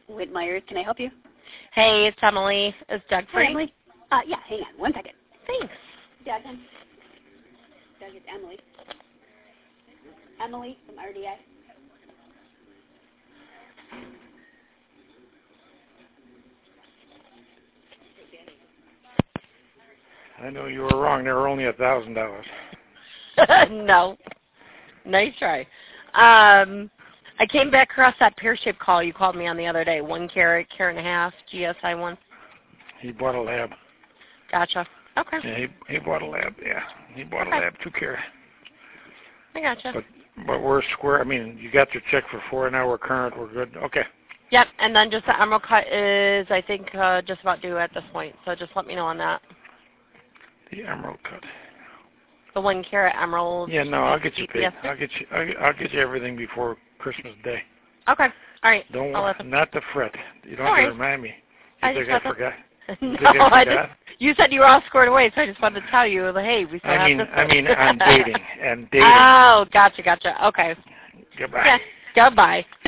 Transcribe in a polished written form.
Whitmire, can I help you? Hey, it's Emily. Is Doug Hi, free? Emily. Yeah, hang on 1 second. Thanks. Doug, it's Emily. Emily from RDI. I know you were wrong. They were only $1,000. No. Nice try. I came back across that pear-shaped call you called me on the other day. 1 carat, carat and a half, GSI 1. He bought a lab. Gotcha. Okay. Yeah, he bought a lab. Yeah, he bought a lab 2 carat. I gotcha. But we're square. I mean, you got your check for 4, and now we're current. We're good. Okay. Yep, and then just the emerald cut is, I think, just about due at this point. So just let me know on that. The emerald cut. The 1 carat emerald. Yeah, no, I'll get you paid. I'll get you everything before Christmas Day. Okay. All right. Don't not to fret. You don't All have to right. remind me. I You just think I forgot? No, you said you were all squared away, so I just wanted to tell you, hey, we still have this. I mean, I'm dating. Oh, gotcha. Okay. Goodbye. Yeah. Goodbye.